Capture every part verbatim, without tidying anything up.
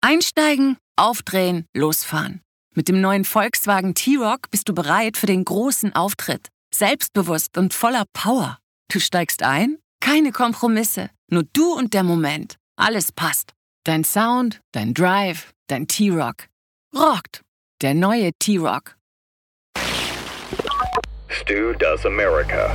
Einsteigen, aufdrehen, losfahren. Mit dem neuen Volkswagen T-Roc bist du bereit für den großen Auftritt. Selbstbewusst und voller Power. Du steigst ein? Keine Kompromisse. Nur du und der Moment. Alles passt. Dein Sound, dein Drive, dein T-Roc. Rockt. Der neue T-Roc. Stu Does America.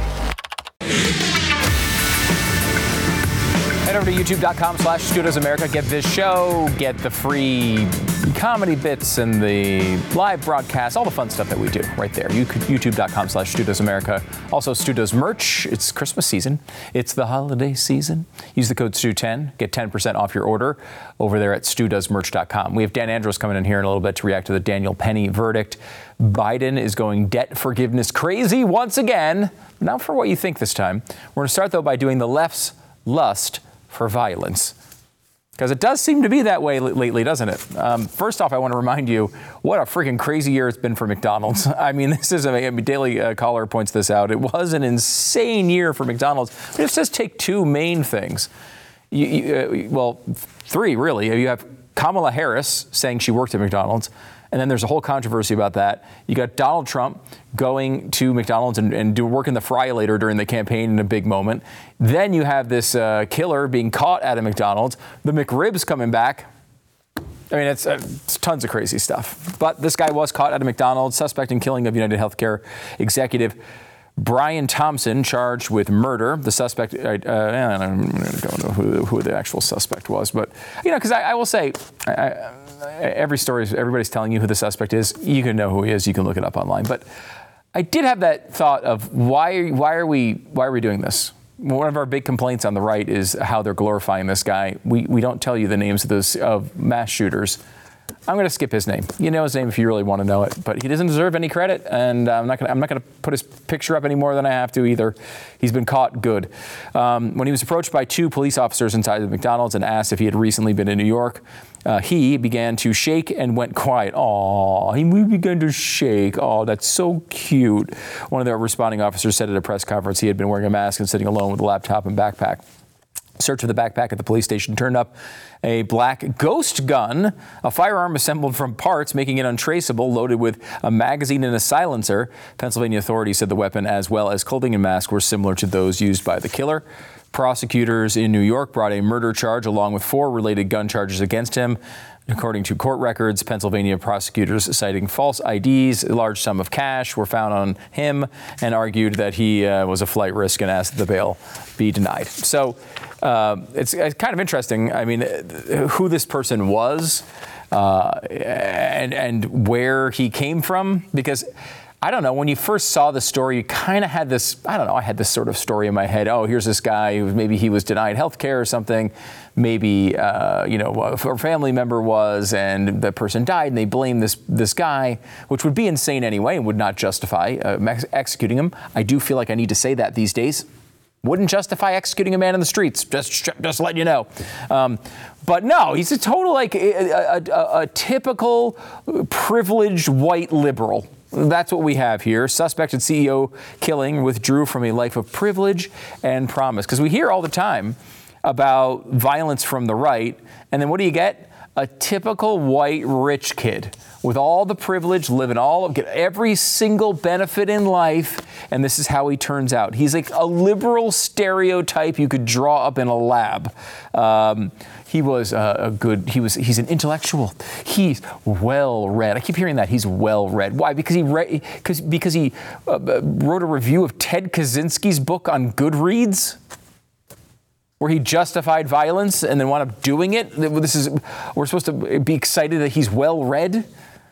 Head over to youtube.com slash Stu Does America. Get this show, get the free comedy bits and the live broadcasts, all the fun stuff that we do right there. youtube.com slash Stu Does America. Also, Stu Does merch. It's Christmas season. It's the holiday season. Use the code Stu ten. Get ten percent off your order over there at stu does merch dot com. We have Dan Andros coming in here in a little bit to react to the Daniel Penny verdict. Biden is going debt forgiveness crazy once again. Not for what you think this time. We're going to start, though, by doing the left's lust for violence. Because it does seem to be that way lately, doesn't it? Um, first off, I want to remind you what a freaking crazy year it's been for McDonald's. I mean, this is a, a Daily uh, Caller points this out. It was an insane year for McDonald's. But it says take two main things. You, you, uh, well, three, really. You have Kamala Harris saying she worked at McDonald's. And then there's a whole controversy about that. You got Donald Trump going to McDonald's and, and do work in the fry-later during the campaign in a big moment. Then you have this uh, killer being caught at a McDonald's. The McRibs coming back. I mean, it's, uh, it's tons of crazy stuff. But this guy was caught at a McDonald's, suspect in killing of United Healthcare executive Brian Thompson, charged with murder. The suspect, uh, I don't know who, who the actual suspect was, but, you know, because I, I will say, I, I, every story, everybody's telling you who the suspect is. You can know who he is. You can look it up online. But I did have that thought of why, why are we, why are we doing this? One of our big complaints on the right is how they're glorifying this guy. We, we don't tell you the names of those of mass shooters. I'm going to skip his name. You know his name if you really want to know it, but he doesn't deserve any credit, and I'm not going to, I'm not going to put his picture up any more than I have to either. He's been caught good. Um, when he was approached by two police officers inside the McDonald's and asked if he had recently been in New York, uh, he began to shake and went quiet. Aw, he began to shake. Oh, that's so cute. One of the responding officers said at a press conference he had been wearing a mask and sitting alone with a laptop and backpack. Search of the backpack at the police station turned up a black ghost gun, a firearm assembled from parts, making it untraceable, loaded with a magazine and a silencer. Pennsylvania authorities said the weapon, as well as clothing and mask, were similar to those used by the killer. Prosecutors in New York brought a murder charge along with four related gun charges against him. According to court records, Pennsylvania prosecutors citing false I Ds, a large sum of cash were found on him, and argued that he uh, was a flight risk and asked that the bail be denied. So uh, it's, it's kind of interesting. I mean, who this person was uh, and and where he came from, because I don't know, when you first saw the story, you kind of had this, I don't know, I had this sort of story in my head. Oh, here's this guy who maybe he was denied health care or something. Maybe, uh, you know, a family member was, and the person died, and they blame this this guy, which would be insane anyway and would not justify uh, ex- executing him. I do feel like I need to say that these days. Wouldn't justify executing a man in the streets, just just letting you know. Um, but no, he's a total, like, a, a, a, a typical privileged white liberal. That's what we have here. Suspected C E O killing withdrew from a life of privilege and promise. Because we hear all the time about violence from the right, and then what do you get? A typical white rich kid with all the privilege, living all of, get every single benefit in life, and this is how he turns out. He's like a liberal stereotype you could draw up in a lab. Um, he was uh, a good, he was, he's an intellectual. He's well-read. I keep hearing that, he's well-read. Why? Because he read, because, because he uh, wrote a review of Ted Kaczynski's book on Goodreads, where he justified violence and then wound up doing it. This is, we're supposed to be excited that he's well-read.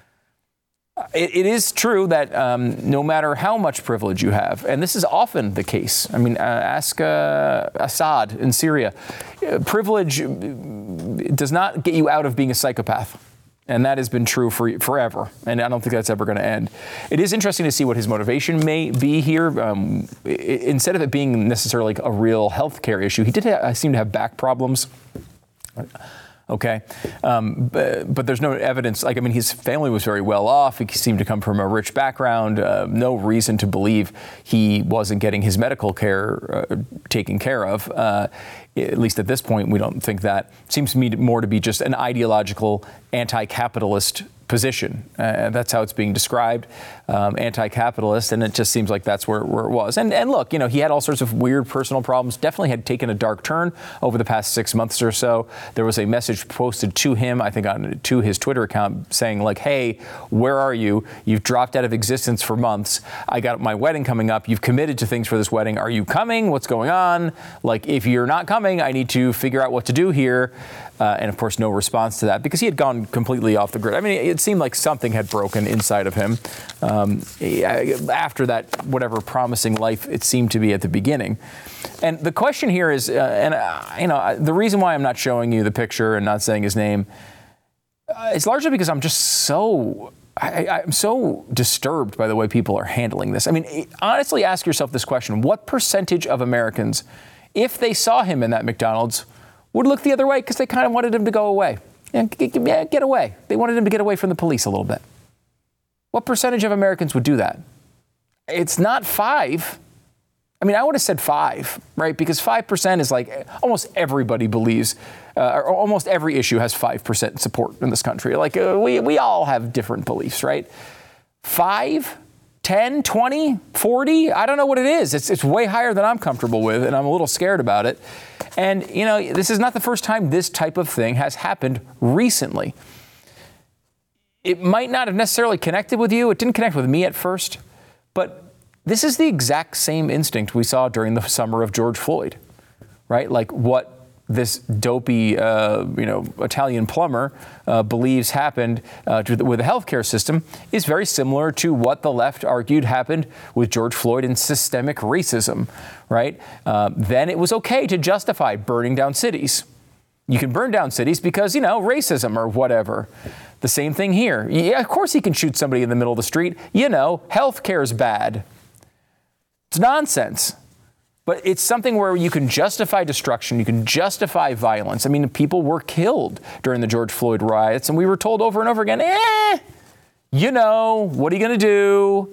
It, it is true that um, no matter how much privilege you have, and this is often the case. I mean, uh, ask uh, Assad in Syria. Uh, privilege does not get you out of being a psychopath. And that has been true for forever. And I don't think that's ever going to end. It is interesting to see what his motivation may be here. Um, it, instead of it being necessarily like a real healthcare issue, he did have, seem to have back problems. Okay. Um, but, but there's no evidence. Like, I mean, his family was very well off. He seemed to come from a rich background. Uh, no reason to believe he wasn't getting his medical care uh, taken care of. Uh, at least at this point, we don't think that. Seems to me more to be just an ideological anti-capitalist position. Uh, that's how it's being described, um, anti-capitalist, and it just seems like that's where, where it was. And, and look, you know, he had all sorts of weird personal problems, definitely had taken a dark turn over the past six months or so. There was a message posted to him, I think on to his Twitter account, saying like, hey, where are you? You've dropped out of existence for months. I got my wedding coming up. You've committed to things for this wedding. Are you coming? What's going on? Like, if you're not coming, I need to figure out what to do here. Uh, and of course, no response to that because he had gone completely off the grid. I mean, it seemed like something had broken inside of him um, after that, whatever promising life it seemed to be at the beginning. And the question here is, uh, and uh, you know, the reason why I'm not showing you the picture and not saying his name uh, is largely because I'm just so, I, I'm so disturbed by the way people are handling this. I mean, honestly, ask yourself this question: what percentage of Americans, if they saw him in that McDonald's, would look the other way because they kind of wanted him to go away? And yeah, get away. They wanted him to get away from the police a little bit. What percentage of Americans would do that? It's not five. I mean, I would have said five, right? Because five percent is like almost everybody believes, uh, or almost every issue has five percent support in this country. Like uh, we, we all have different beliefs, right? Five, ten, twenty, forty, I don't know what it is. It's, it's way higher than I'm comfortable with, and I'm a little scared about it. And, you know, this is not the first time this type of thing has happened recently. It might not have necessarily connected with you. It didn't connect with me at first. But this is the exact same instinct we saw during the summer of George Floyd, right? Like what this dopey, uh, you know, Italian plumber uh, believes happened uh, to the, with the healthcare system is very similar to what the left argued happened with George Floyd and systemic racism, right? Uh, then it was okay to justify burning down cities. You can burn down cities because, you know, racism or whatever. The same thing here. Yeah, of course he can shoot somebody in the middle of the street. You know, healthcare is bad. It's nonsense. But it's something where you can justify destruction, you can justify violence. I mean, people were killed during the George Floyd riots, and we were told over and over again, eh, you know, what are you going to do?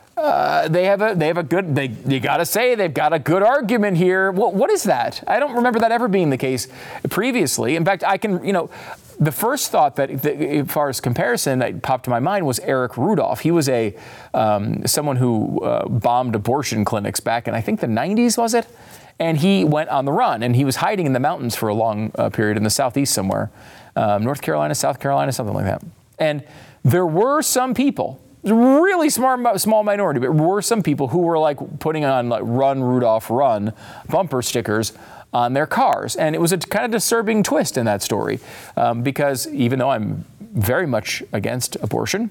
Uh, they have a they have a good, they you got to say they've got a good argument here. What, what is that? I don't remember that ever being the case previously. In fact, I can, you know, the first thought that, that as far as comparison that popped to my mind was Eric Rudolph. He was a um, someone who uh, bombed abortion clinics back in, I think, the nineties, was it? And he went on the run, and he was hiding in the mountains for a long uh, period in the southeast somewhere, um, North Carolina, South Carolina, something like that. And there were some people, really smart, small minority, but were some people who were like putting on like "Run Rudolph Run" bumper stickers on their cars. And it was a kind of disturbing twist in that story um, because even though I'm very much against abortion,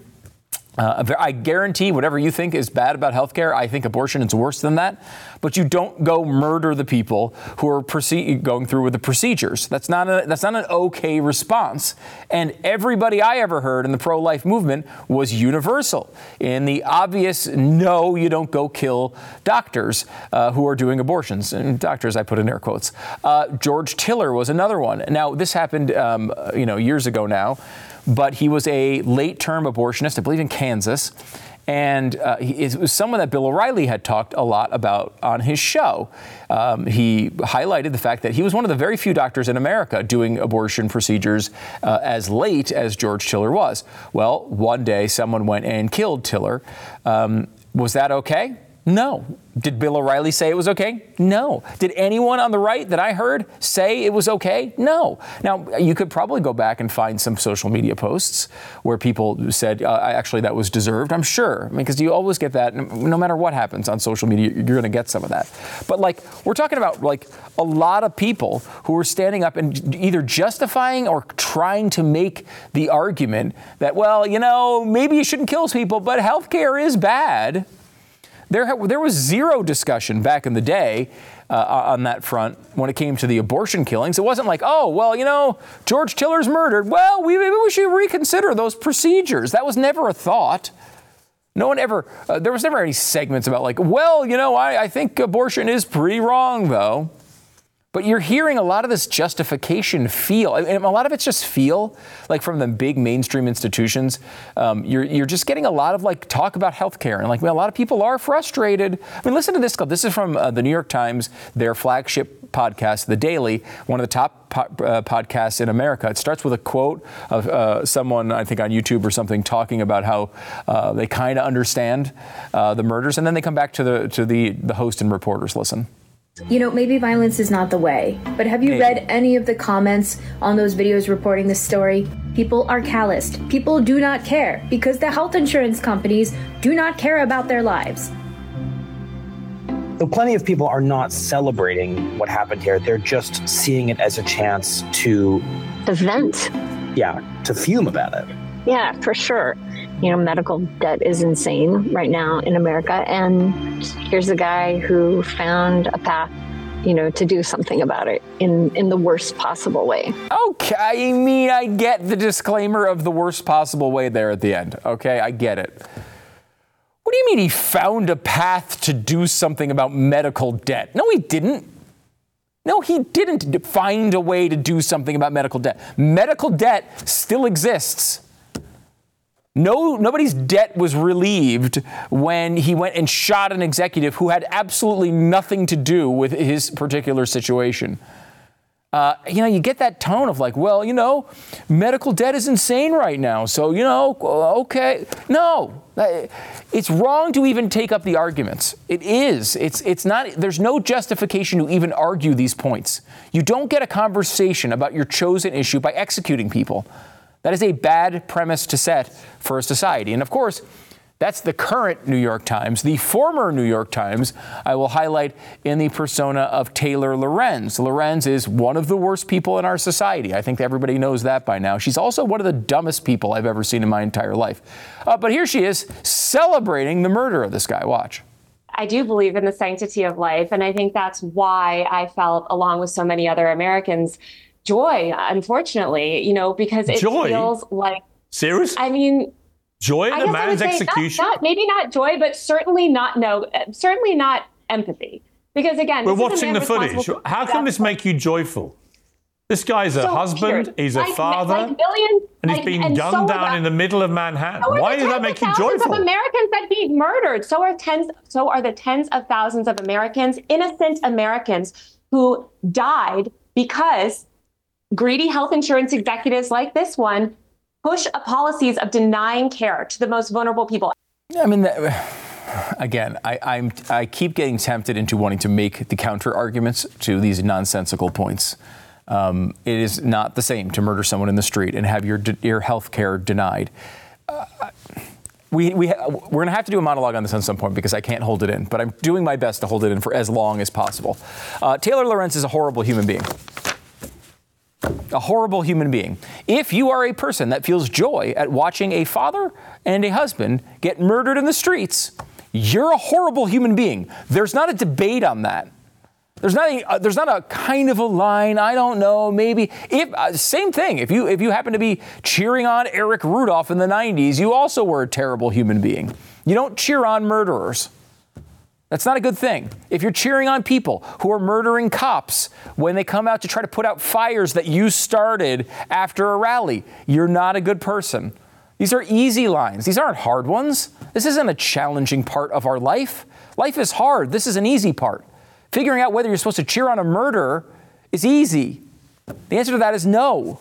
uh, I guarantee whatever you think is bad about healthcare, I think abortion is worse than that. But you don't go murder the people who are proce- going through with the procedures. That's not a, that's not an okay response. And everybody I ever heard in the pro-life movement was universal in the obvious, no, you don't go kill doctors uh, who are doing abortions. And doctors, I put in air quotes. Uh, George Tiller was another one. Now, this happened, um, you know, years ago now. But he was a late-term abortionist, I believe in Kansas, and uh, he, it was someone that Bill O'Reilly had talked a lot about on his show. Um, he highlighted the fact that he was one of the very few doctors in America doing abortion procedures uh, as late as George Tiller was. Well, one day someone went and killed Tiller. Um, was that okay? No. Did Bill O'Reilly say it was okay? No. Did anyone on the right that I heard say it was okay? No. Now, you could probably go back and find some social media posts where people said, uh, actually, that was deserved. I'm sure. I mean, because you always get that. No matter what happens on social media, you're going to get some of that. But, like, we're talking about, like, a lot of people who were standing up and either justifying or trying to make the argument that, well, you know, maybe you shouldn't kill people, but healthcare is bad. There, there was zero discussion back in the day uh, on that front when it came to the abortion killings. It wasn't like, oh, well, you know, George Tiller's murdered. Well, we, maybe we should reconsider those procedures. That was never a thought. No one ever, uh, there was never any segments about like, well, you know, I, I think abortion is pretty wrong, though. But you're hearing a lot of this justification feel, and a lot of it's just feel, like from the big mainstream institutions. Um, you're you're just getting a lot of like talk about healthcare, and like well, a lot of people are frustrated. I mean, listen to this clip. This is from uh, the New York Times, their flagship podcast, The Daily, one of the top po- uh, podcasts in America. It starts with a quote of uh, someone, I think on YouTube or something, talking about how uh, they kind of understand uh, the murders, and then they come back to the to the the host and reporters. Listen. You know, maybe violence is not the way, but have you maybe. read any of the comments on those videos reporting this story? People are calloused. People do not care because the health insurance companies do not care about their lives. So plenty of people are not celebrating what happened here. They're just seeing it as a chance to... To vent. Yeah, to fume about it. Yeah, for sure. You know, medical debt is insane right now in America. And here's a guy who found a path, you know, to do something about it in, in the worst possible way. Okay, I mean, I get the disclaimer of the worst possible way there at the end. Okay, I get it. What do you mean he found a path to do something about medical debt? No, he didn't. No, he didn't find a way to do something about medical debt. Medical debt still exists. No, nobody's debt was relieved when he went and shot an executive who had absolutely nothing to do with his particular situation. Uh, you know, you get that tone of like, well, you know, medical debt is insane right now. So, you know, okay. No, it's wrong to even take up the arguments. It is. It's it's not. There's no justification to even argue these points. You don't get a conversation about your chosen issue by executing people. That is a bad premise to set for a society. And of course, that's the current New York Times. The former New York Times, I will highlight in the persona of Taylor Lorenz. Lorenz is one of the worst people in our society. I think everybody knows that by now. She's also one of the dumbest people I've ever seen in my entire life. Uh, but here she is celebrating the murder of this guy. Watch. I do believe in the sanctity of life. And I think that's why I felt, along with so many other Americans, joy, unfortunately, you know, because it joy? feels like... Serious? I mean... Joy in a man's execution? Not, not, maybe not joy, but certainly not, no, certainly not empathy. Because again... We're watching the footage. How can this make you joyful? This guy's a so husband, here, he's a like, father, like billions, and he's like, being gunned so down that, in the middle of Manhattan. So Why does that make you joyful? Thousands of Americans that be murdered. So are tens, so are the tens of thousands of Americans, innocent Americans, who died because greedy health insurance executives like this one push a policies of denying care to the most vulnerable people. I mean, again, I, I'm, I keep getting tempted into wanting to make the counter arguments to these nonsensical points. Um, it is not the same to murder someone in the street and have your your health care denied. Uh, we, we, we're going to have to do a monologue on this at some point because I can't hold it in, but I'm doing my best to hold it in for as long as possible. Uh, Taylor Lorenz is a horrible human being. A horrible human being. If you are a person that feels joy at watching a father and a husband get murdered in the streets, you're a horrible human being. There's not a debate on that. There's not a, uh, there's not a kind of a line. I don't know. Maybe if uh, same thing. If you if you happen to be cheering on Eric Rudolph in the nineties, you also were a terrible human being. You don't cheer on murderers. That's not a good thing. If you're cheering on people who are murdering cops when they come out to try to put out fires that you started after a rally, you're not a good person. These are easy lines. These aren't hard ones. This isn't a challenging part of our life. Life is hard. This is an easy part. Figuring out whether you're supposed to cheer on a murderer is easy. The answer to that is no.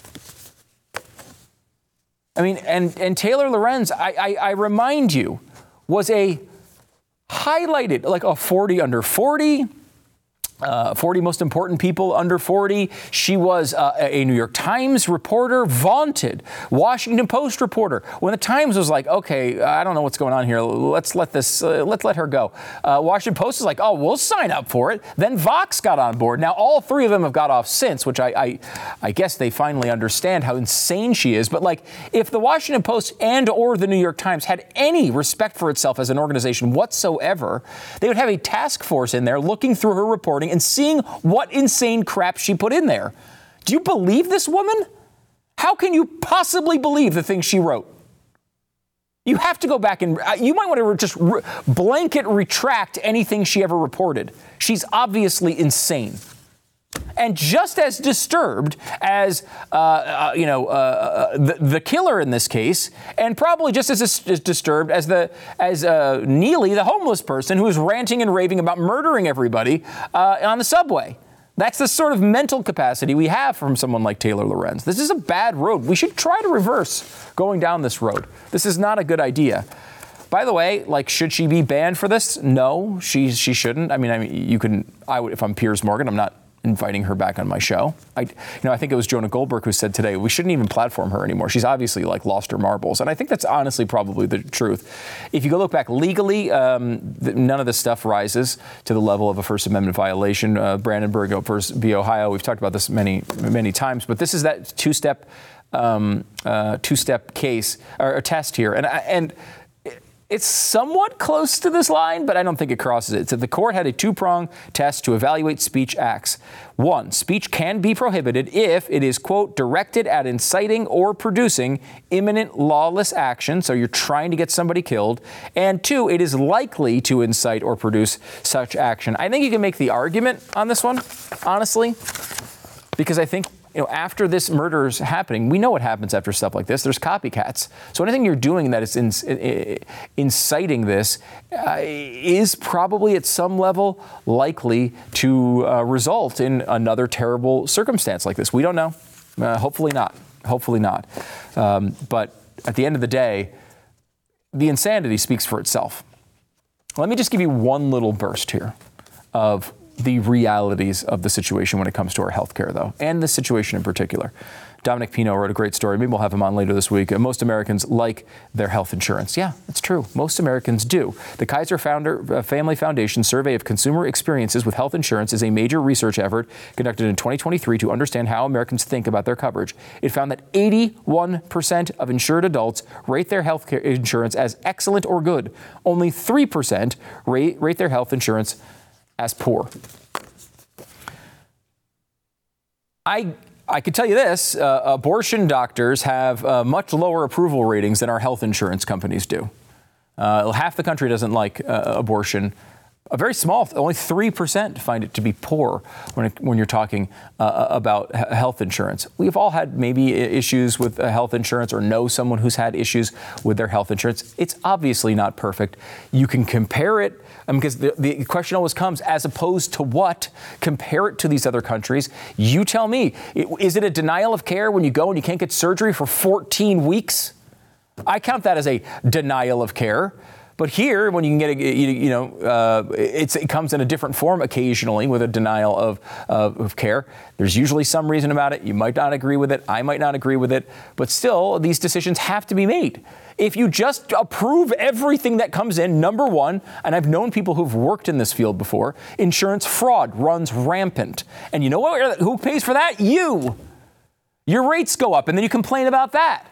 I mean, and, and Taylor Lorenz, I, I, I remind you, was a highlighted, like a forty under forty, uh, forty most important people under forty. She was uh, a New York Times reporter, vaunted Washington Post reporter. When the Times was like, okay, I don't know what's going on here. Let's let this, uh, let's let her go. Uh, Washington Post is like, oh, we'll sign up for it. Then Vox got on board. Now, all three of them have got off since, which I, I, I guess they finally understand how insane she is. But like, if the Washington Post and or the New York Times had any respect for itself as an organization whatsoever, they would have a task force in there looking through her reporting and seeing what insane crap she put in there. Do you believe this woman? How can you possibly believe the things she wrote? You have to go back and uh, you might want to just re- blanket retract anything she ever reported. She's obviously insane. and just as disturbed as, uh, uh, you know, uh, the, the killer in this case, and probably just as, as disturbed as the as uh, Neely, the homeless person who was ranting and raving about murdering everybody uh, on the subway. That's the sort of mental capacity we have from someone like Taylor Lorenz. This is a bad road. We should try to reverse going down this road. This is not a good idea. By the way, like, should she be banned for this? No, she she shouldn't. I mean, I mean, you can. I would, if I'm Piers Morgan, I'm not inviting her back on my show. I, you know, I think it was Jonah Goldberg who said today we shouldn't even platform her anymore. She's obviously like lost her marbles, and I think that's honestly probably the truth. If you go look back legally, um, th- none of this stuff rises to the level of a First Amendment violation. Uh, Brandenburg v. Ohio. We've talked about this many many times, but this is that two-step um, uh, two-step case or, or test here, and and. It's somewhat close to this line, but I don't think it crosses it. So the court had a two-prong test to evaluate speech acts. One, speech can be prohibited if it is, quote, directed at inciting or producing imminent lawless action, so you're trying to get somebody killed. And two, it is likely to incite or produce such action. I think you can make the argument on this one, honestly, because I think, you know, after this murder is happening, we know what happens after stuff like this. There's copycats. So anything you're doing that is in, in, inciting this uh, is probably at some level likely to uh, result in another terrible circumstance like this. We don't know. Uh, hopefully not. Hopefully not. Um, but at the end of the day, the insanity speaks for itself. Let me just give you one little burst here of the realities of the situation when it comes to our healthcare, though, and the situation in particular. Dominic Pino wrote a great story. Maybe we'll have him on later this week. Most Americans like their health insurance. Yeah, it's true. Most Americans do. The Kaiser Founder, uh, Family Foundation survey of consumer experiences with health insurance is a major research effort conducted in twenty twenty-three to understand how Americans think about their coverage. It found that eighty-one percent of insured adults rate their health care insurance as excellent or good. Only three percent rate, rate their health insurance as poor. I I could tell you this, uh, abortion doctors have uh, much lower approval ratings than our health insurance companies do. Uh, half the country doesn't like uh, abortion. A very small, only three percent find it to be poor when it, when you're talking uh, about h- health insurance. We've all had maybe issues with uh, health insurance or know someone who's had issues with their health insurance. It's obviously not perfect. You can compare it, um, because the, the question always comes, as opposed to what? Compare it to these other countries. You tell me, it, is it a denial of care when you go and you can't get surgery for fourteen weeks? I count that as a denial of care. But here, when you can get, a, you, you know, uh, it's, it comes in a different form occasionally with a denial of, uh, of care. There's usually some reason about it. You might not agree with it. I might not agree with it. But still, these decisions have to be made. If you just approve everything that comes in, number one, and I've known people who've worked in this field before, insurance fraud runs rampant. And you know what? Who pays for that? You. Your rates go up, and then you complain about that.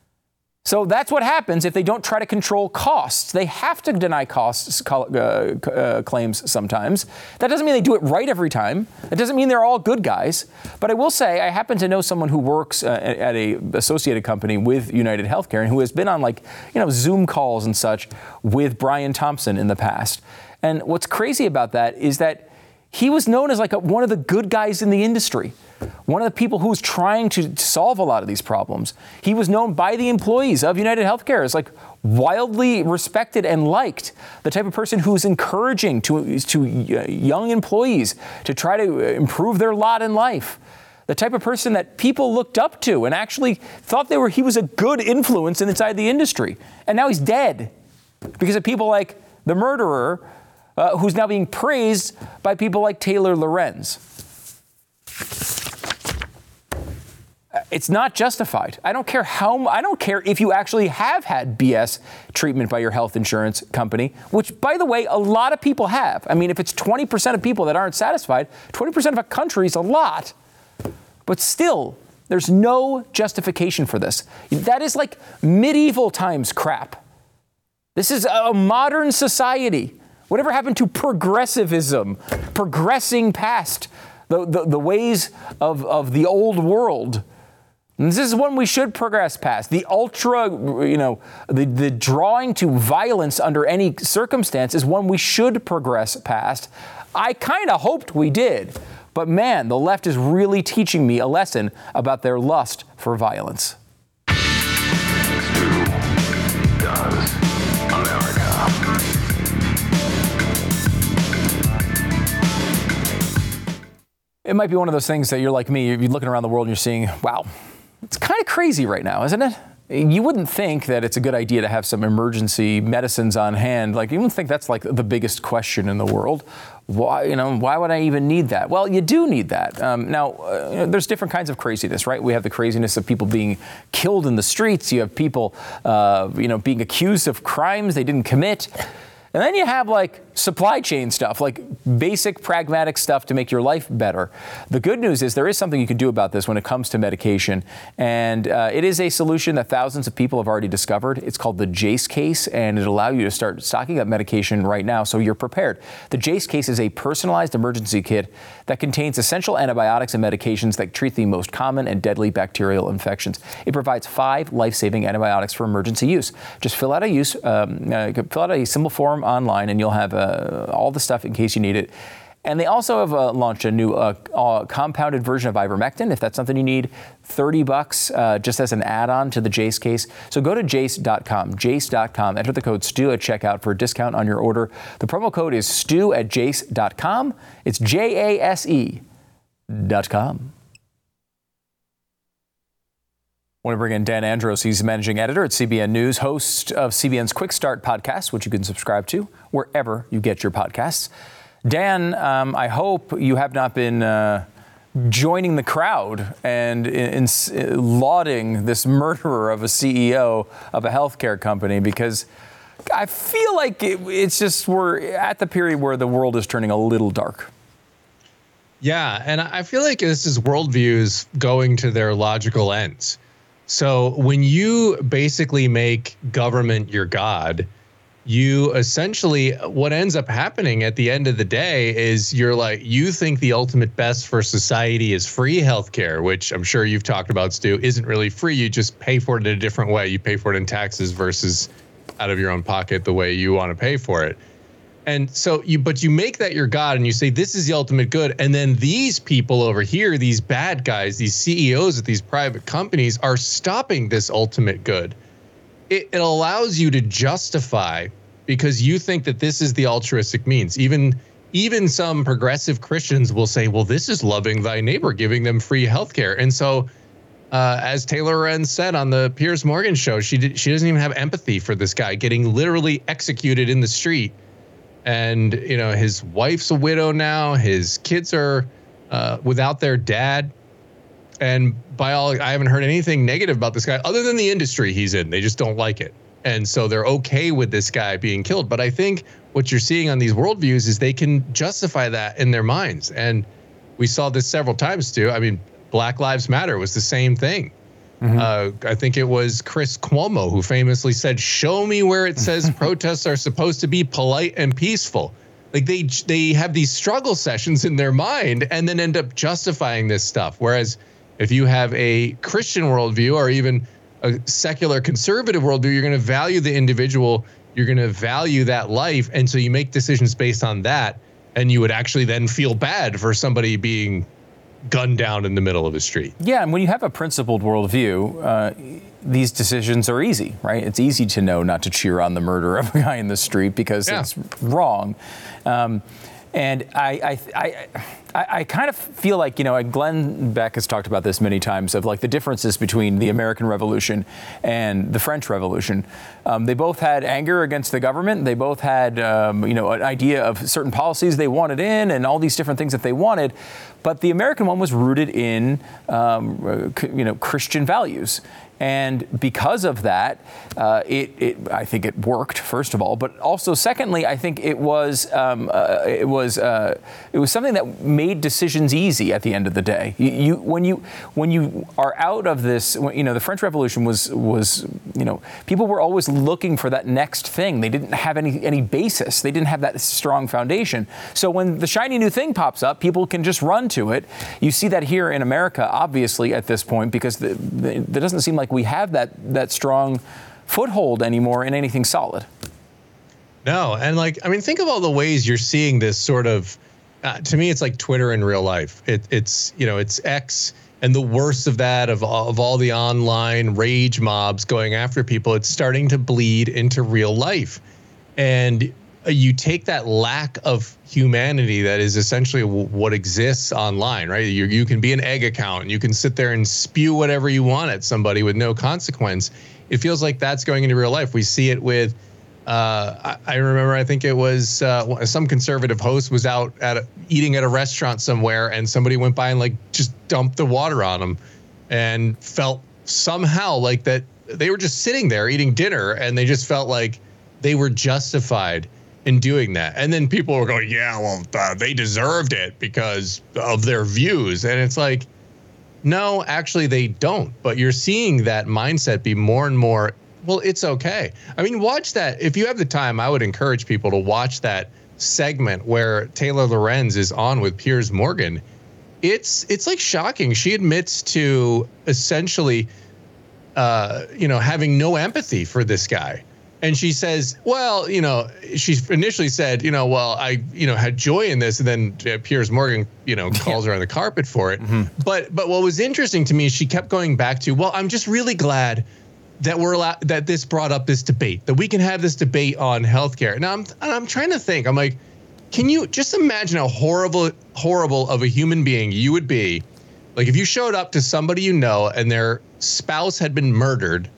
So that's what happens if they don't try to control costs. They have to deny costs uh, uh, claims sometimes. That doesn't mean they do it right every time. It doesn't mean they're all good guys. But I will say I happen to know someone who works uh, at a associated company with United Healthcare and who has been on, like, you know, Zoom calls and such with Brian Thompson in the past. And what's crazy about that is that he was known as like a, one of the good guys in the industry. One of the people who was trying to solve a lot of these problems. He was known by the employees of United Healthcare as like wildly respected and liked. The type of person who's encouraging to, to young employees to try to improve their lot in life. The type of person that people looked up to and actually thought they were, he was a good influence inside the industry. And now he's dead because of people like the murderer, uh, who's now being praised by people like Taylor Lorenz. It's not justified. I don't care how, I don't care if you actually have had B S treatment by your health insurance company, which, by the way, a lot of people have. I mean, if it's twenty percent of people that aren't satisfied, twenty percent of a country is a lot. But still, there's no justification for this. That is like medieval times crap. This is a modern society. Whatever happened to progressivism, progressing past the, the, the ways of, of the old world? And this is one we should progress past. The ultra, you know, the, the drawing to violence under any circumstance is one we should progress past. I kind of hoped we did. But man, the left is really teaching me a lesson about their lust for violence. It might be one of those things that you're like me, you're looking around the world and you're seeing, wow, it's kind of crazy right now, isn't it? You wouldn't think that it's a good idea to have some emergency medicines on hand. Like, you wouldn't think that's like the biggest question in the world. Why, you know, why would I even need that? Well, you do need that. Um, now, uh, you know, there's different kinds of craziness, right? We have the craziness of people being killed in the streets. You have people, uh, you know, being accused of crimes they didn't commit. And then you have like supply chain stuff, like basic pragmatic stuff to make your life better. The good news is there is something you can do about this when it comes to medication. And uh, it is a solution that thousands of people have already discovered. It's called the Jase case, and it'll allow you to start stocking up medication right now so you're prepared. The Jase case is a personalized emergency kit that contains essential antibiotics and medications that treat the most common and deadly bacterial infections. It provides five life-saving antibiotics for emergency use. Just fill out a use, um, uh, fill out a simple form online, and you'll have uh, all the stuff in case you need it. And they also have uh, launched a new uh, uh, compounded version of ivermectin, if that's something you need. thirty bucks uh, just as an add-on to the Jase case. So go to jase dot com, jase dot com, enter the code STU at checkout for a discount on your order. The promo code is STU at jase dot com. It's J A S E dot com. I want to bring in Dan Andros. He's managing editor at C B N News, host of C B N's Quick Start podcast, which you can subscribe to wherever you get your podcasts. Dan, um, I hope you have not been uh, joining the crowd and in, in lauding this murderer of a C E O of a healthcare company, because I feel like it, it's just we're at the period where the world is turning a little dark. Yeah, and I feel like this is worldviews going to their logical ends. So when you basically make government your God, you essentially, what ends up happening at the end of the day is you're like, you think the ultimate best for society is free healthcare, which I'm sure you've talked about, Stu, isn't really free. You just pay for it in a different way. You pay for it in taxes versus out of your own pocket the way you want to pay for it. And so you, but you make that your God and you say, this is the ultimate good. And then these people over here, these bad guys, these C E Os of these private companies are stopping this ultimate good. It, it allows you to justify, because you think that this is the altruistic means. Even, even some progressive Christians will say, well, this is loving thy neighbor, giving them free healthcare. And so uh, as Taylor Lorenz said on the Piers Morgan show, she did, she doesn't even have empathy for this guy getting literally executed in the street. And, you know, his wife's a widow now. His kids are uh, without their dad. And by all, I haven't heard anything negative about this guy other than the industry he's in. They just don't like it. And so they're okay with this guy being killed. But I think what you're seeing on these worldviews is they can justify that in their minds. And we saw this several times, too. I mean, Black Lives Matter was the same thing. Mm-hmm. Uh, I think it was Chris Cuomo who famously said, show me where it says protests are supposed to be polite and peaceful. Like they they have these struggle sessions in their mind and then end up justifying this stuff. Whereas if you have a Christian worldview or even a secular conservative worldview, you're going to value the individual. You're going to value that life. And so you make decisions based on that. And you would actually then feel bad for somebody being gunned down in the middle of the street. Yeah, and when you have a principled worldview, uh, these decisions are easy, right? It's easy to know not to cheer on the murder of a guy in the street because yeah. it's wrong. Um, and I, I, I, I, I kind of feel like, you know, Glenn Beck has talked about this many times of like the differences between the American Revolution and the French Revolution. Um, they both had anger against the government. They both had, um, you know, an idea of certain policies they wanted in and all these different things that they wanted. But the American one was rooted in, um, you know, Christian values. And because of that, uh, it, it, I think it worked, first of all. But also, secondly, I think it was um, uh, it was uh, it was something that made decisions easy at the end of the day. You, you when you when you are out of this, you know, the French Revolution was was you know, people were always looking for that next thing. They didn't have any any basis. They didn't have that strong foundation. So when the shiny new thing pops up, people can just run to it. You see that here in America, obviously, at this point, because the, the, it doesn't seem like we have that that strong foothold anymore in anything solid. No, and like, I mean, think of all the ways you're seeing this sort of uh, to me, it's like Twitter in real life. It, it's, you know, it's X, and the worst of that, of, of all the online rage mobs going after people, it's starting to bleed into real life. And you take that lack of humanity that is essentially w- what exists online, right? You, you can be an egg account and you can sit there and spew whatever you want at somebody with no consequence. It feels like that's going into real life. We see it with, uh, I, I remember, I think it was uh, some conservative host was out at a, eating at a restaurant somewhere, and somebody went by and like just dumped the water on them, and felt somehow like that they were just sitting there eating dinner, and they just felt like they were justified in doing that. And then people were going, yeah, well, uh, they deserved it because of their views. And it's like, no, actually they don't. But you're seeing that mindset be more and more, well, it's okay. I mean, watch that. If you have the time, I would encourage people to watch that segment where Taylor Lorenz is on with Piers Morgan. It's it's like shocking. She admits to essentially, uh, you know, having no empathy for this guy. And she says, well, you know, she initially said, you know, well, I, you know, had joy in this. And then uh, Piers Morgan, you know, calls her on the carpet for it. Mm-hmm. But but what was interesting to me is she kept going back to, well, I'm just really glad that we're allowed, that this brought up this debate, that we can have this debate on healthcare. Now, I'm I'm trying to think. I'm like, can you just imagine how horrible, horrible of a human being you would be? Like if you showed up to somebody you know and their spouse had been murdered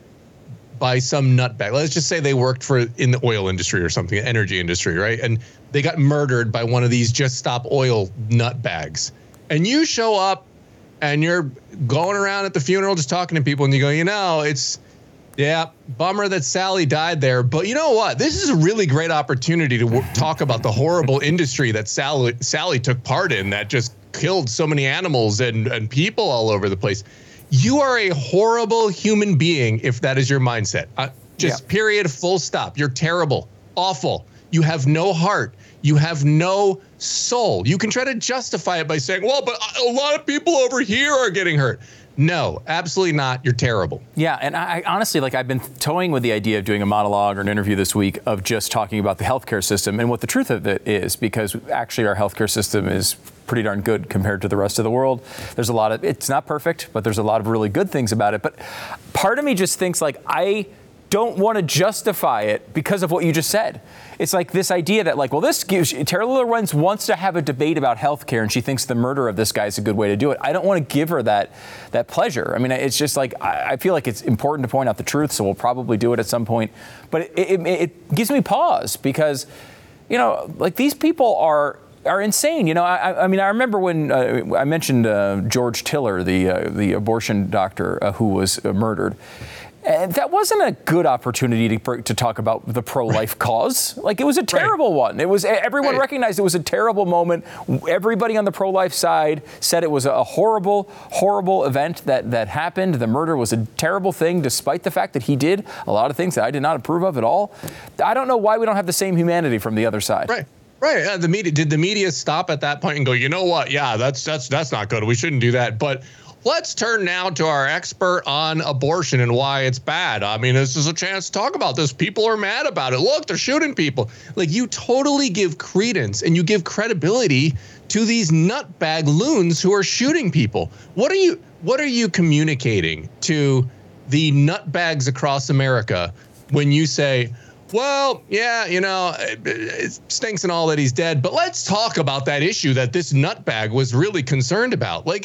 by some nutbag. Let's just say they worked for in the oil industry or something, energy industry, right? And they got murdered by one of these Just Stop Oil nutbags. And you show up and you're going around at the funeral just talking to people, and you go, you know, it's, yeah, bummer that Sally died there. But you know what? This is a really great opportunity to w- talk about the horrible industry that Sally, Sally took part in that just killed so many animals and, and people all over the place. You are a horrible human being if that is your mindset. Uh, just yeah. Period, full stop. You're terrible, awful. You have no heart. You have no soul. You can try to justify it by saying, well, but a lot of people over here are getting hurt. No, absolutely not. You're terrible. Yeah, and I honestly, like, I've been toying with the idea of doing a monologue or an interview this week of just talking about the healthcare system and what the truth of it is, because actually our healthcare system is pretty darn good compared to the rest of the world. There's a lot of, it's not perfect, but there's a lot of really good things about it. But part of me just thinks, like, I don't want to justify it because of what you just said. It's like this idea that, like, well, this gives, Taylor Lorenz wants to have a debate about healthcare, and she thinks the murder of this guy is a good way to do it. I don't want to give her that that pleasure. I mean, it's just like, I, I feel like it's important to point out the truth, so we'll probably do it at some point. But it, it, it gives me pause because, you know, like, these people are are insane. You know, I, I mean, I remember when uh, I mentioned uh, George Tiller, the uh, the abortion doctor uh, who was uh, murdered. And that wasn't a good opportunity to, to talk about the pro-life cause. Like, it was a terrible right. one. It was, everyone right. recognized it was a terrible moment. Everybody on the pro-life side said it was a horrible, horrible event that, that happened. The murder was a terrible thing, despite the fact that he did a lot of things that I did not approve of at all. I don't know why we don't have the same humanity from the other side. Right. Right. Uh, the media, did the media stop at that point and go, you know what? Yeah, that's that's that's not good. We shouldn't do that. But let's turn now to our expert on abortion and why it's bad. I mean, this is a chance to talk about this. People are mad about it. Look, they're shooting people. Like, you totally give credence and you give credibility to these nutbag loons who are shooting people. What are you what are you communicating to the nutbags across America when you say, well, yeah, you know, it, it stinks and all that he's dead, but let's talk about that issue that this nutbag was really concerned about? Like,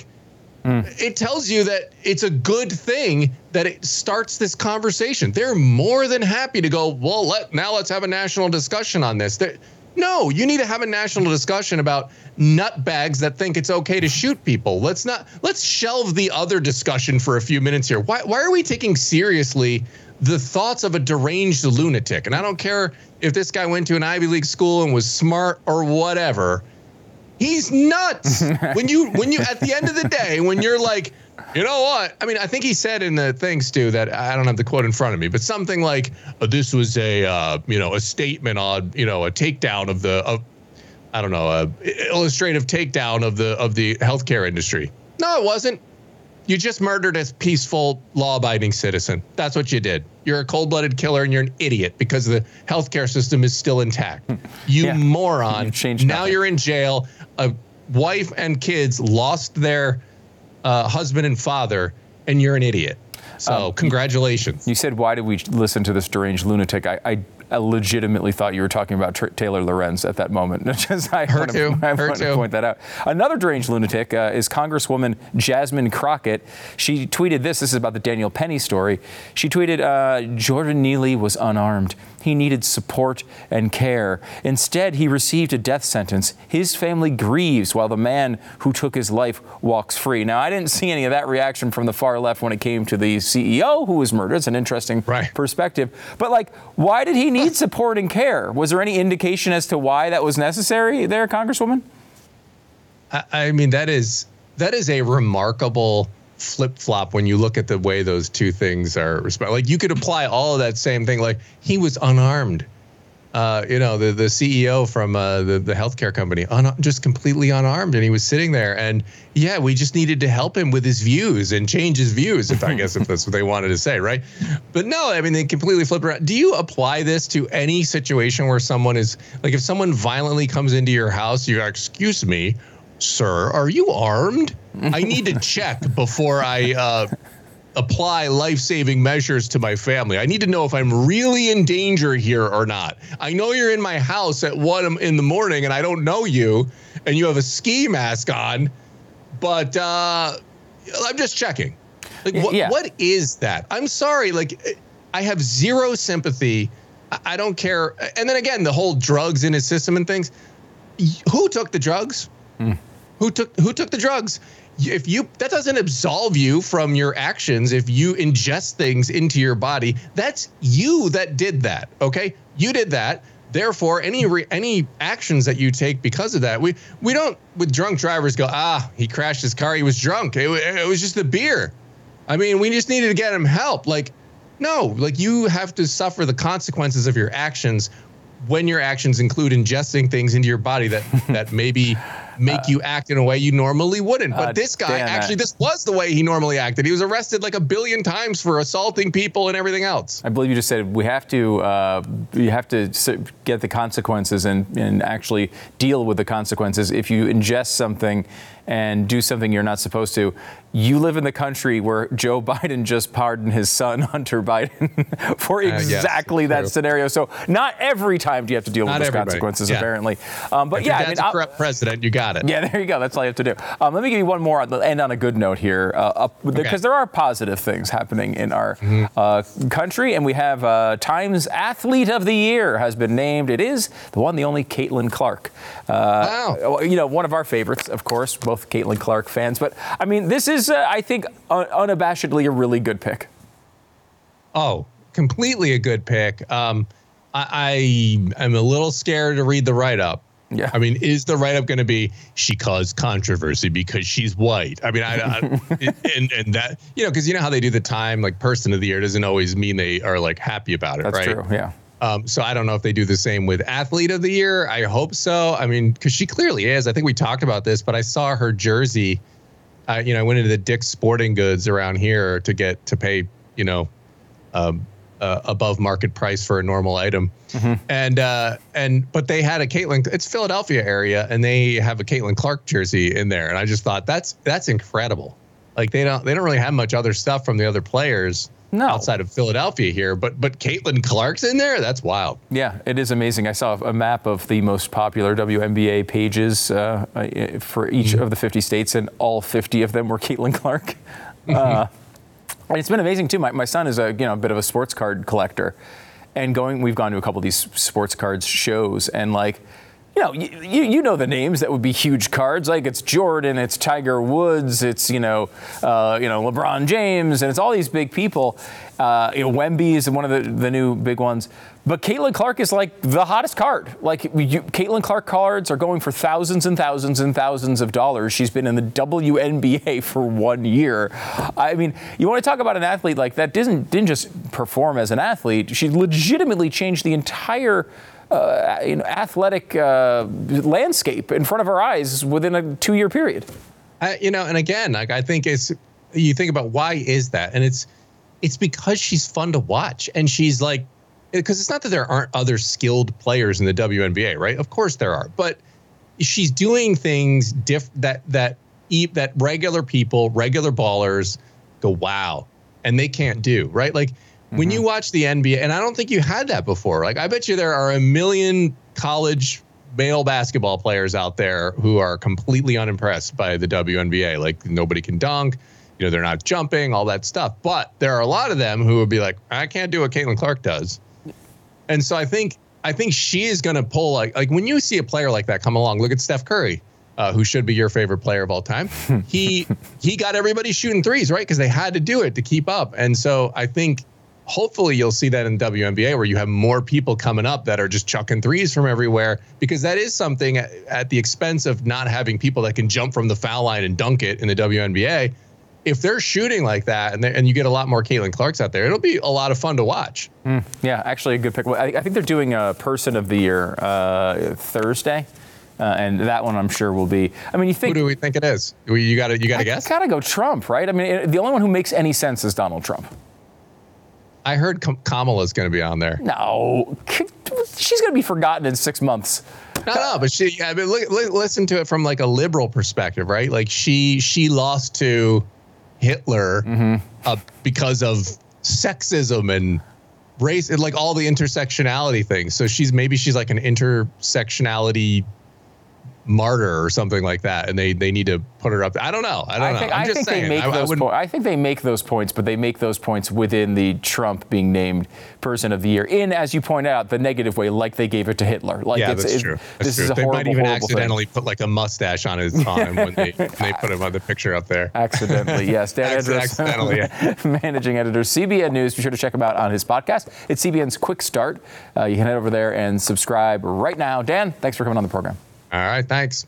it tells you that it's a good thing that it starts this conversation. They're more than happy to go, well, let now let's have a national discussion on this. They're, no, you need to have a national discussion about nutbags that think it's okay to shoot people. Let's not let's shelve the other discussion for a few minutes here. Why why are we taking seriously the thoughts of a deranged lunatic? And I don't care if this guy went to an Ivy League school and was smart or whatever. He's nuts. when you, when you, at the end of the day, when you're like, you know what? I mean, I think he said in the thing, Stu, that I don't have the quote in front of me, but something like, oh, this was a, uh, you know, a statement on, you know, a takedown of the, of, I don't know, a illustrative takedown of the, of the healthcare industry. No, it wasn't. You just murdered a peaceful, law-abiding citizen. That's what you did. You're a cold-blooded killer, and you're an idiot because the healthcare system is still intact. You yeah. moron. You now you're in jail. A wife and kids lost their uh, husband and father, and you're an idiot. So um, congratulations. You said, why did we listen to this deranged lunatic? I, I I legitimately thought you were talking about Tr- Taylor Lorenz at that moment. Just, I Her want too. to, I Her want too. to point that out. Another deranged lunatic uh, is Congresswoman Jasmine Crockett. She tweeted this. This is about the Daniel Penny story. She tweeted, uh, Jordan Neely was unarmed. He needed support and care. Instead, he received a death sentence. His family grieves while the man who took his life walks free. Now, I didn't see any of that reaction from the far left when it came to the C E O who was murdered. It's an interesting right. perspective. But, like, why did he need support and care? Was there any indication as to why that was necessary there, Congresswoman? I, I mean, that is that is a remarkable flip-flop when you look at the way those two things are respect. Like, you could apply all of that same thing. Like, he was unarmed. Uh, you know, the the C E O from uh, the the healthcare company, un- just completely unarmed, and he was sitting there. And yeah, we just needed to help him with his views and change his views. If I guess if that's what they wanted to say, right? But no, I mean, they completely flipped around. Do you apply this to any situation where someone is like, if someone violently comes into your house, you go, excuse me, sir, are you armed? I need to check before I uh, apply life-saving measures to my family. I need to know if I'm really in danger here or not. I know you're in my house at one in the morning and I don't know you and you have a ski mask on, but uh, I'm just checking. Like, what, yeah. what is that? I'm sorry. Like, I have zero sympathy. I don't care. And then again, the whole drugs in his system and things. Who took the drugs? Mm. Who took who took the drugs? If you that doesn't absolve you from your actions. If you ingest things into your body, that's you that did that. OK, you did that. Therefore, any re, any actions that you take because of that, we we don't with drunk drivers go, ah, he crashed his car. He was drunk. It, it was just the beer. I mean, we just needed to get him help. Like, no, like you have to suffer the consequences of your actions when your actions include ingesting things into your body that that maybe make uh, you act in a way you normally wouldn't. But uh, this guy, actually, that. this was the way he normally acted. He was arrested like a billion times for assaulting people and everything else. I believe you just said we have to uh, you have to get the consequences and, and actually deal with the consequences. If you ingest something and do something you're not supposed to, you live in the country where Joe Biden just pardoned his son, Hunter Biden, for exactly uh, yes, that true. scenario. So not every time do you have to deal not with those everybody. consequences, yeah. apparently. Um, but if yeah, your I dad's mean, a corrupt I'll, president, you got it. Yeah, there you go. That's all you have to do. Um, let me give you one more, end on a good note here, uh, because okay. there are positive things happening in our mm-hmm. uh, country, and we have uh, Times Athlete of the Year has been named. It is the one, the only Caitlin Clark. Uh, wow. You know, one of our favorites, of course, both Caitlin Clark fans. But I mean, this is, uh, I think, un- unabashedly a really good pick. Oh, completely a good pick. Um, I, I am a little scared to read the write-up. Yeah. I mean, is the write-up going to be she caused controversy because she's white? I mean, I, I and and that, you know, because you know how they do the Time, like Person of the Year doesn't always mean they are like happy about it, That's right? That's true. Yeah. Um, so I don't know if they do the same with Athlete of the Year. I hope so. I mean, because she clearly is. I think we talked about this, but I saw her jersey. Uh, you know, I went into the Dick's Sporting Goods around here to get to pay, you know, um, uh, above market price for a normal item. Mm-hmm. And uh, and but they had a Caitlin. It's Philadelphia area, and they have a Caitlin Clark jersey in there. And I just thought that's that's incredible. Like they don't they don't really have much other stuff from the other players. No. Outside of Philadelphia here, but but Caitlin Clark's in there? That's wild. Yeah, it is amazing. I saw a map of the most popular W N B A pages uh, for each mm-hmm. of the fifty states, and all fifty of them were Caitlin Clark. Mm-hmm. Uh, and it's been amazing too. My my son is a you know a bit of a sports card collector, and going we've gone to a couple of these sports cards shows, and like. You know, you, you know the names that would be huge cards, like it's Jordan, it's Tiger Woods, it's, you know, uh, you know, LeBron James, and it's all these big people. Uh, you know, Wemby is one of the, the new big ones. But Caitlin Clark is like the hottest card. Like you, Caitlin Clark cards are going for thousands and thousands and thousands of dollars. She's been in the W N B A for one year. I mean, you want to talk about an athlete like that didn't didn't just perform as an athlete. She legitimately changed the entire Uh, you know, athletic uh, landscape in front of our eyes within a two-year period. Uh, you know, and again, like I think it's you think about why is that? And it's it's because she's fun to watch. And she's like, because it's not that there aren't other skilled players in the W N B A, right? Of course there are. But she's doing things diff- that that that regular people, regular ballers go, wow, and they can't do, right? Like mm-hmm. when you watch the N B A, and I don't think you had that before. Like I bet you there are a million college male basketball players out there who are completely unimpressed by the W N B A. Like nobody can dunk, you know, they're not jumping, all that stuff. But there are a lot of them who would be like, I can't do what Caitlin Clark does. And so I think I think she is going to pull like like when you see a player like that come along. Look at Steph Curry, uh, who should be your favorite player of all time. he he got everybody shooting threes, right? Because they had to do it to keep up. And so I think hopefully you'll see that in the W N B A where you have more people coming up that are just chucking threes from everywhere, because that is something at, at the expense of not having people that can jump from the foul line and dunk it in the W N B A. If they're shooting like that and, and you get a lot more Caitlin Clarks out there, it'll be a lot of fun to watch. Mm, yeah, actually a good pick. I, I think they're doing a Person of the Year uh, Thursday. Uh, and that one I'm sure will be. I mean, you think. Who do we think it is? You got to you got to guess? Got to go Trump, right? I mean, it, the only one who makes any sense is Donald Trump. I heard Kamala's going to be on there. No, she's going to be forgotten in six months. No, no, but she. I mean, look, look, listen to it from like a liberal perspective, right? Like she she lost to Hitler mm-hmm. uh, because of sexism and race and like all the intersectionality things. So she's maybe she's like an intersectionality martyr or something like that, and they they need to put her up there. I don't know. I don't I think, know. I'm I just think saying. They make I, those I, po- I think they make those points, but they make those points within the Trump being named Person of the Year in, as you point out, the negative way, like they gave it to Hitler. Like yeah, it's, that's it, true. That's this true. is a they horrible, might even horrible accidentally thing. put like a mustache on his on him when they, when they put him on the picture up there. Accidentally, yes. Dan Andrews, accidentally, yeah. managing editor, C B N News. Be sure to check him out on his podcast. It's C B N's Quick Start. Uh, you can head over there and subscribe right now. Dan, thanks for coming on the program. All right, thanks.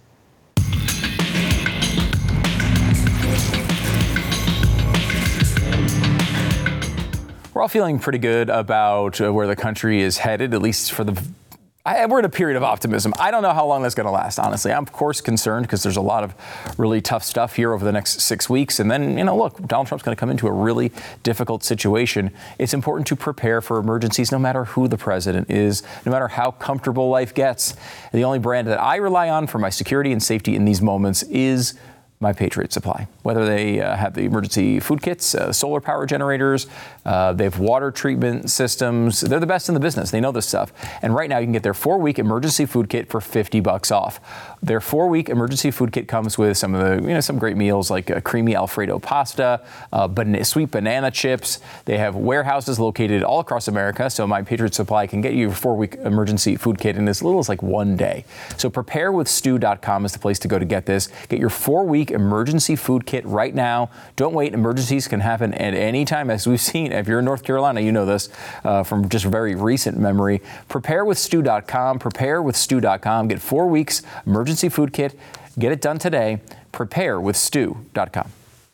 We're all feeling pretty good about uh, where the country is headed, at least for the. I, we're in a period of optimism. I don't know how long that's going to last, honestly. I'm, of course, concerned because there's a lot of really tough stuff here over the next six weeks. And then, you know, look, Donald Trump's going to come into a really difficult situation. It's important to prepare for emergencies no matter who the president is, no matter how comfortable life gets. The only brand that I rely on for my security and safety in these moments is My Patriot Supply. Whether they uh, have the emergency food kits, uh, solar power generators, uh, they have water treatment systems. They're the best in the business. They know this stuff. And right now you can get their four-week emergency food kit for fifty bucks off. Their four-week emergency food kit comes with some of the, you know, some great meals like a creamy Alfredo pasta, uh, ban- sweet banana chips. They have warehouses located all across America, so My Patriot Supply can get you a four-week emergency food kit in as little as like one day. So prepare with stew dot com is the place to go to get this. Get your four-week emergency food kit right now. Don't wait. Emergencies can happen at any time, as we've seen. If you're in North Carolina, you know this uh, from just very recent memory. Prepare with stew dot com. Prepare with stew dot com. Get four weeks emergency food kit. Get it done today. Prepare with stew dot com.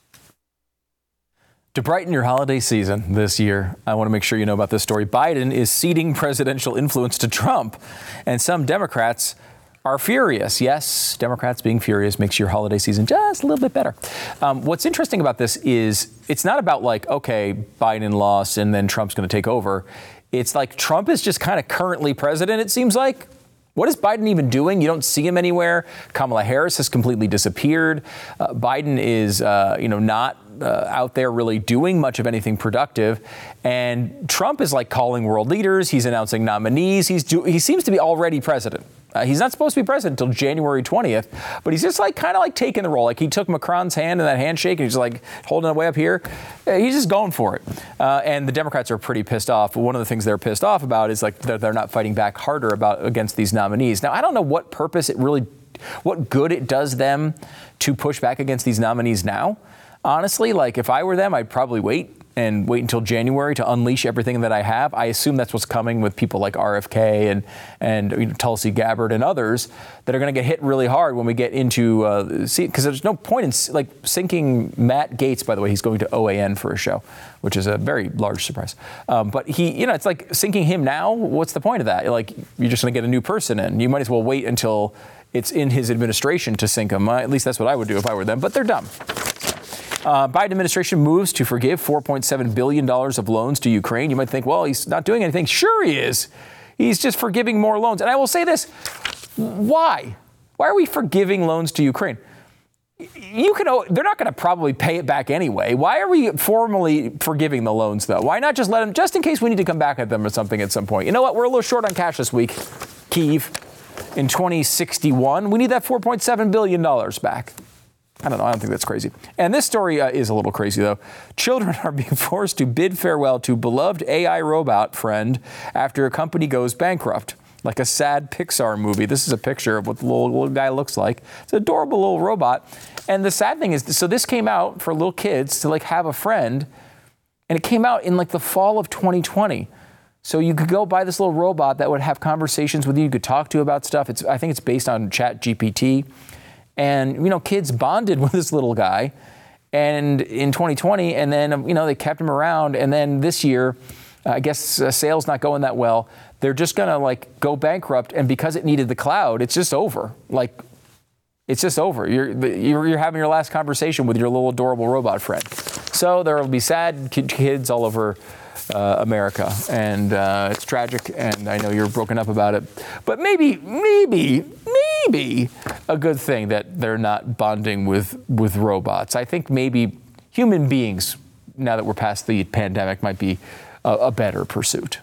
To brighten your holiday season this year, I want to make sure you know about this story. Biden is ceding presidential influence to Trump, and some Democrats are furious. Yes, Democrats being furious makes your holiday season just a little bit better. Um, what's interesting about this is it's not about like, okay, Biden lost and then Trump's going to take over. It's like Trump is just kind of currently president, it seems like. What is Biden even doing? You don't see him anywhere. Kamala Harris has completely disappeared. Uh, Biden is, uh, you know, not uh, out there really doing much of anything productive. And Trump is like calling world leaders. He's announcing nominees. He's do- he seems to be already president. Uh, he's not supposed to be president until January twentieth, but he's just like kind of like taking the role. Like he took Macron's hand in that handshake and he's like holding it way up here. Uh, he's just going for it. Uh, and the Democrats are pretty pissed off. One of the things they're pissed off about is like they're, they're not fighting back harder about against these nominees. Now, I don't know what purpose it really, what good it does them to push back against these nominees now. Honestly, like if I were them, I'd probably wait and wait until January to unleash everything that I have. I assume that's what's coming with people like R F K and and you know, Tulsi Gabbard and others that are going to get hit really hard when we get into uh, see because there's no point in like sinking Matt Gaetz. By the way, he's going to O A N for a show, which is a very large surprise. Um, but he, you know, it's like sinking him now. What's the point of that? Like you're just going to get a new person in. You might as well wait until it's in his administration to sink him. Uh, at least that's what I would do if I were them. But they're dumb. Uh, Biden administration moves to forgive four point seven billion dollars of loans to Ukraine. You might think, well, he's not doing anything. Sure he is. He's just forgiving more loans. And I will say this. Why? Why are we forgiving loans to Ukraine? You can. They're not going to probably pay it back anyway. Why are we formally forgiving the loans, though? Why not just let them, just in case we need to come back at them or something at some point? You know what? We're a little short on cash this week, Kyiv. In twenty sixty-one, we need that four point seven billion dollars back. I don't know. I don't think that's crazy. And this story uh, is a little crazy, though. Children are being forced to bid farewell to beloved A I robot friend after a company goes bankrupt. Like a sad Pixar movie. This is a picture of what the little, little guy looks like. It's an adorable little robot. And the sad thing is, so this came out for little kids to like have a friend, and it came out in like the fall of twenty twenty. So you could go buy this little robot that would have conversations with you. You could talk to about stuff. It's I think it's based on Chat G P T. And, you know, kids bonded with this little guy and in twenty twenty, and then, you know, they kept him around. And then this year, uh, I guess uh, sales not going that well. They're just going to like go bankrupt. And because it needed the cloud, it's just over. Like, it's just over. You're, you're, you're having your last conversation with your little adorable robot friend. So there will be sad kids all over uh, America. And uh, it's tragic. And I know you're broken up about it. But maybe, maybe, maybe a good thing that they're not bonding with, with robots. I think maybe human beings, now that we're past the pandemic, might be a, a better pursuit.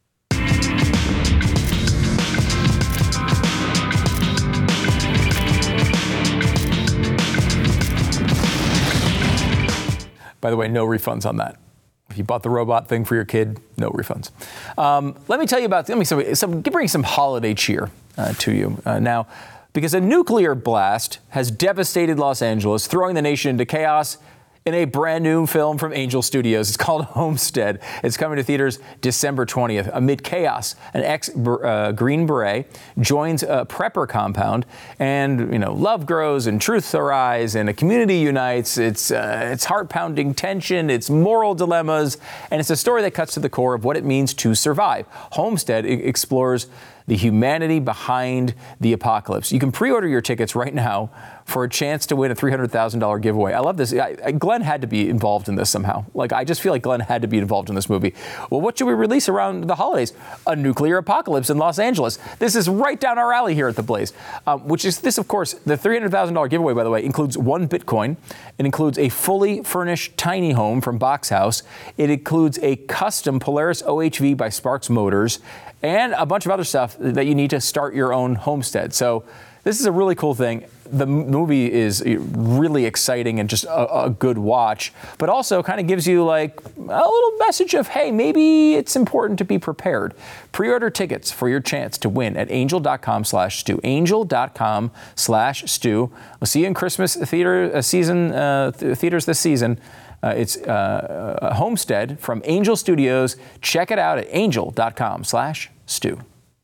By the way, no refunds on that. If you bought the robot thing for your kid, no refunds. Um, let me tell you about, let me some, some, bring some holiday cheer uh, to you uh, now, because a nuclear blast has devastated Los Angeles, throwing the nation into chaos in a brand new film from Angel Studios. It's called Homestead. It's coming to theaters December twentieth. Amid chaos, an ex-Green Beret joins a prepper compound, and you know, love grows and truths arise, and a community unites. It's uh, it's heart-pounding tension, it's moral dilemmas, and it's a story that cuts to the core of what it means to survive. Homestead explores the humanity behind the apocalypse. You can pre-order your tickets right now for a chance to win a three hundred thousand dollars giveaway. I love this. I, I, Glenn had to be involved in this somehow. Like, I just feel like Glenn had to be involved in this movie. Well, what should we release around the holidays? A nuclear apocalypse in Los Angeles. This is right down our alley here at The Blaze, um, which is this, of course, the three hundred thousand dollars giveaway, by the way, includes one Bitcoin. It includes a fully furnished tiny home from Box House. It includes a custom Polaris O H V by Sparks Motors, and a bunch of other stuff that you need to start your own homestead. So this is a really cool thing. The movie is really exciting and just a, a good watch, but also kind of gives you like a little message of, hey, maybe it's important to be prepared. Pre-order tickets for your chance to win at angel.com slash stew. Angel.com slash stew. We'll see you in Christmas theater uh, season, uh, th- theaters this season. Uh, it's uh, Homestead from Angel Studios. Check it out at angel.com slash stew.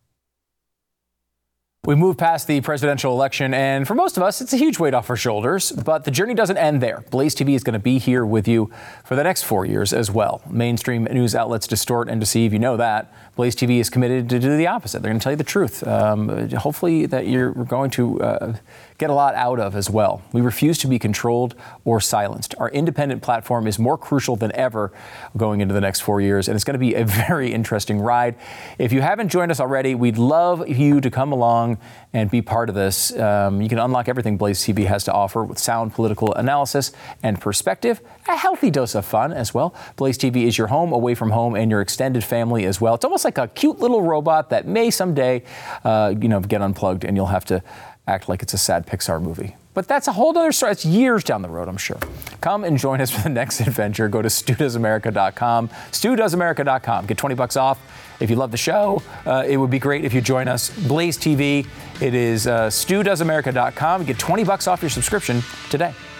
We move past the presidential election, and for most of us, it's a huge weight off our shoulders, but the journey doesn't end there. Blaze T V is going to be here with you for the next four years as well. Mainstream news outlets distort and deceive, you know that. Blaze T V is committed to do the opposite. They're going to tell you the truth. Um, hopefully that you're going to uh, get a lot out of as well. We refuse to be controlled or silenced. Our independent platform is more crucial than ever going into the next four years, and it's going to be a very interesting ride. If you haven't joined us already, we'd love you to come along and be part of this. Um, you can unlock everything Blaze T V has to offer with sound political analysis and perspective, a healthy dose of fun as well. Blaze T V is your home, away from home, and your extended family as well. It's almost like a cute little robot that may someday, uh, you know, get unplugged, and you'll have to act like it's a sad Pixar movie. But that's a whole other story. It's years down the road, I'm sure. Come and join us for the next adventure. Go to stew does america dot com. stew does america dot com. Get twenty bucks off. If you love the show, uh, it would be great if you join us. Blaze T V, it is uh, stew does america dot com. Get twenty bucks off your subscription today.